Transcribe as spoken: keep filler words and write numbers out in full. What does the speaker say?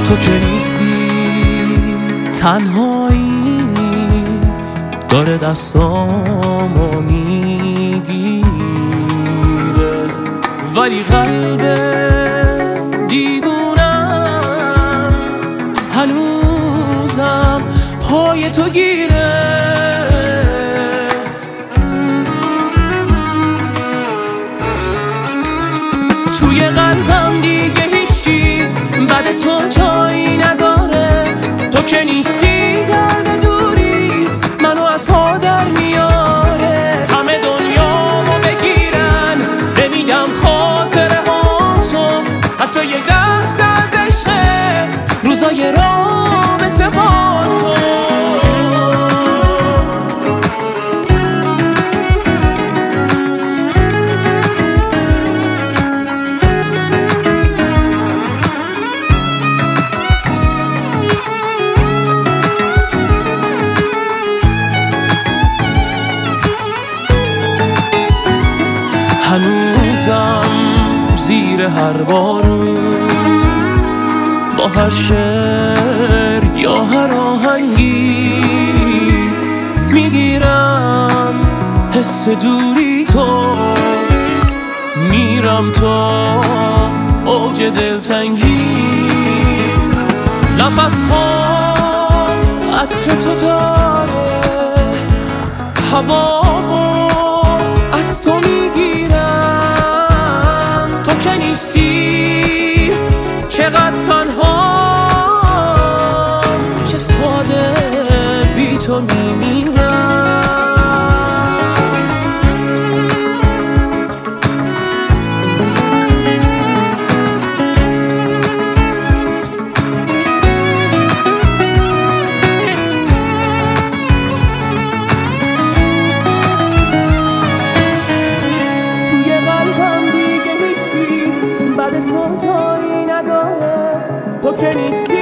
تو که نیستی تنهایی داره دستامو میگیره، ولی قلب دیوونم هنوزم پای تو گیره. توی قلبم دیگه هیچی بعد تو جایی نداره، تو که نیستی درد دوریست منو از پا در میاره. همه دنیامو بگیرن نمیگم خاطره هاتو، حتی یه لحظه از عشقه روزای رابطه با تو. هنوزم زیر هر بارون با هر شعر یا هر آهنگی میگیرم حس دوری تو، میرم تا اوج دلتنگی. نفس ها عطر تو داره، هوامو از تو میگیرم. تو که نیستی چقدر تنهام، چه ساده بی تو میمیرم. تو جایی نداره، تو که نیستی